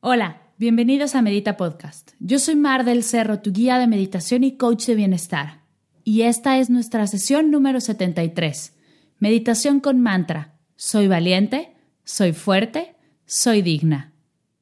Hola, bienvenidos a Medita Podcast. Yo soy Mar del Cerro, tu guía de meditación y coach de bienestar. Y esta es nuestra sesión número 73. Meditación con mantra. Soy valiente, soy fuerte, soy digna.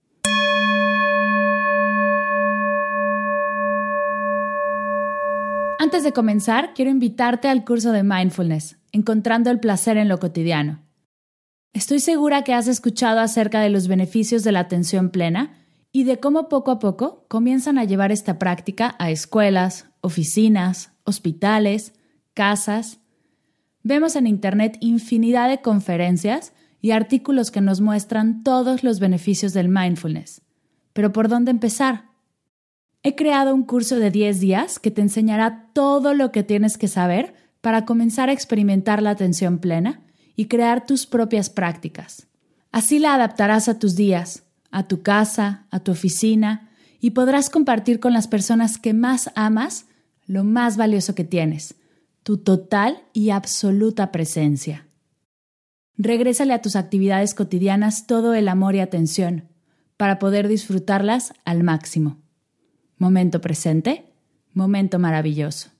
Antes de comenzar, quiero invitarte al curso de Mindfulness, Encontrando el placer en lo cotidiano. Estoy segura que has escuchado acerca de los beneficios de la atención plena y de cómo poco a poco comienzan a llevar esta práctica a escuelas, oficinas, hospitales, casas. Vemos en Internet infinidad de conferencias y artículos que nos muestran todos los beneficios del mindfulness. ¿Pero por dónde empezar? He creado un curso de 10 días que te enseñará todo lo que tienes que saber para comenzar a experimentar la atención plena y crear tus propias prácticas. Así la adaptarás a tus días, a tu casa, a tu oficina y podrás compartir con las personas que más amas lo más valioso que tienes, tu total y absoluta presencia. Regrésale a tus actividades cotidianas todo el amor y atención para poder disfrutarlas al máximo. Momento presente, momento maravilloso.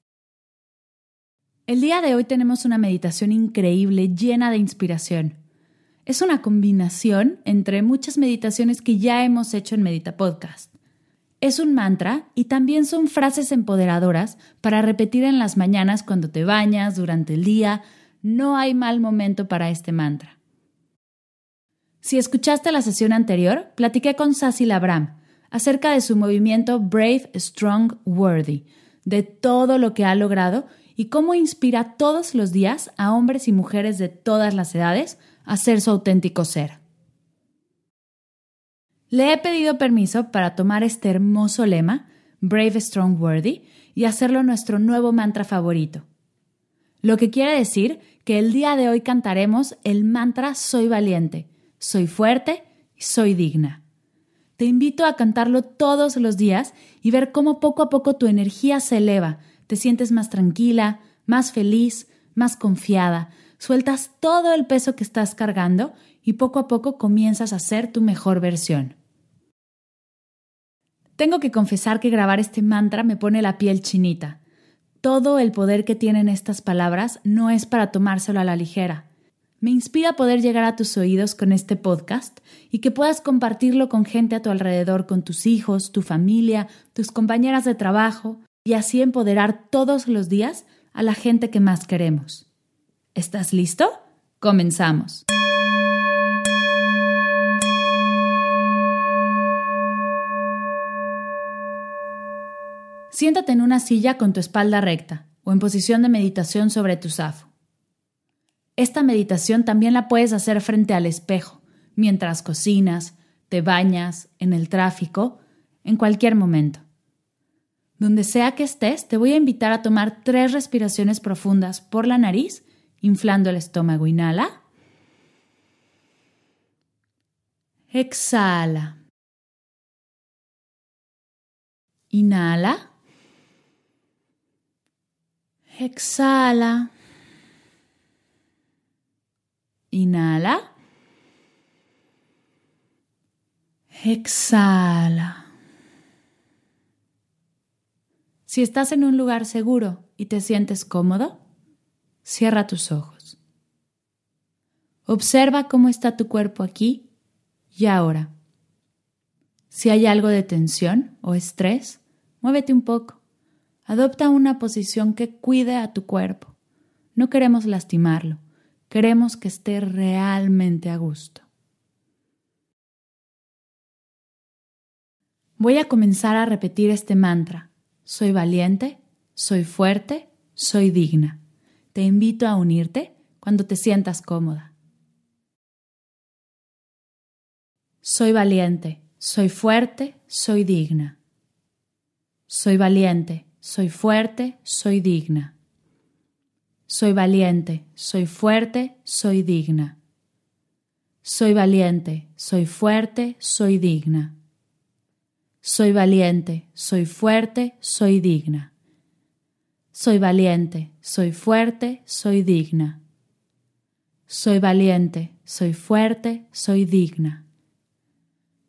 El día de hoy tenemos una meditación increíble, llena de inspiración. Es una combinación entre muchas meditaciones que ya hemos hecho en Medita Podcast. Es un mantra y también son frases empoderadoras para repetir en las mañanas cuando te bañas, durante el día. No hay mal momento para este mantra. Si escuchaste la sesión anterior, platiqué con Sassy Labram acerca de su movimiento Brave, Strong, Worthy, de todo lo que ha logrado y cómo inspira todos los días a hombres y mujeres de todas las edades a ser su auténtico ser. Le he pedido permiso para tomar este hermoso lema, Brave, Strong, Worthy, y hacerlo nuestro nuevo mantra favorito. Lo que quiere decir que el día de hoy cantaremos el mantra Soy valiente, soy fuerte y soy digna. Te invito a cantarlo todos los días y ver cómo poco a poco tu energía se eleva. Te sientes más tranquila, más feliz, más confiada. Sueltas todo el peso que estás cargando y poco a poco comienzas a ser tu mejor versión. Tengo que confesar que grabar este mantra me pone la piel chinita. Todo el poder que tienen estas palabras no es para tomárselo a la ligera. Me inspira poder llegar a tus oídos con este podcast y que puedas compartirlo con gente a tu alrededor, con tus hijos, tu familia, tus compañeras de trabajo, y así empoderar todos los días a la gente que más queremos. ¿Estás listo? ¡Comenzamos! Siéntate en una silla con tu espalda recta o en posición de meditación sobre tu zafu. Esta meditación también la puedes hacer frente al espejo, mientras cocinas, te bañas, en el tráfico, en cualquier momento. Donde sea que estés, te voy a invitar a tomar 3 respiraciones profundas por la nariz, inflando el estómago. Inhala. Exhala. Inhala. Exhala. Inhala. Exhala. Si estás en un lugar seguro y te sientes cómodo, cierra tus ojos. Observa cómo está tu cuerpo aquí y ahora. Si hay algo de tensión o estrés, muévete un poco. Adopta una posición que cuide a tu cuerpo. No queremos lastimarlo, queremos que esté realmente a gusto. Voy a comenzar a repetir este mantra. Soy valiente, soy fuerte, soy digna. Te invito a unirte cuando te sientas cómoda. Soy valiente, soy fuerte, soy digna. Soy valiente, soy fuerte, soy digna. Soy valiente, soy fuerte, soy digna. Soy valiente, soy fuerte, soy digna. Soy valiente, soy fuerte, soy digna. Soy valiente, soy fuerte, soy digna. Soy valiente, soy fuerte, soy digna.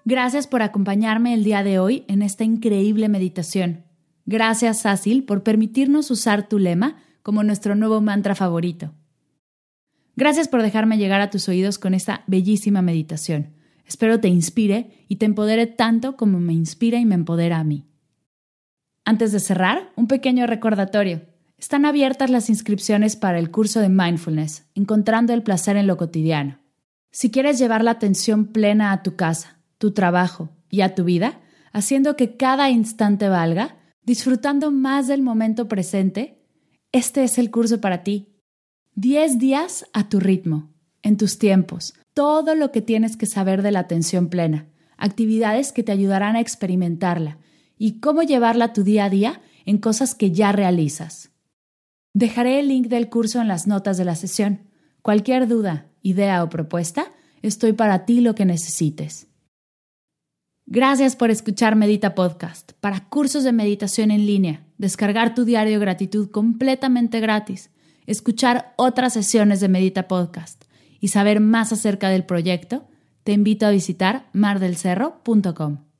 Gracias por acompañarme el día de hoy en esta increíble meditación. Gracias, Sácil, por permitirnos usar tu lema como nuestro nuevo mantra favorito. Gracias por dejarme llegar a tus oídos con esta bellísima meditación. Espero te inspire y te empodere tanto como me inspira y me empodera a mí. Antes de cerrar, un pequeño recordatorio. Están abiertas las inscripciones para el curso de Mindfulness, Encontrando el placer en lo cotidiano. Si quieres llevar la atención plena a tu casa, tu trabajo y a tu vida, haciendo que cada instante valga, disfrutando más del momento presente, este es el curso para ti. 10 días a tu ritmo, en tus tiempos, todo lo que tienes que saber de la atención plena, actividades que te ayudarán a experimentarla y cómo llevarla a tu día a día en cosas que ya realizas. Dejaré el link del curso en las notas de la sesión. Cualquier duda, idea o propuesta, estoy para ti lo que necesites. Gracias por escuchar Medita Podcast. Para cursos de meditación en línea, descargar tu diario de gratitud completamente gratis, escuchar otras sesiones de Medita Podcast y saber más acerca del proyecto, te invito a visitar mardelcerro.com.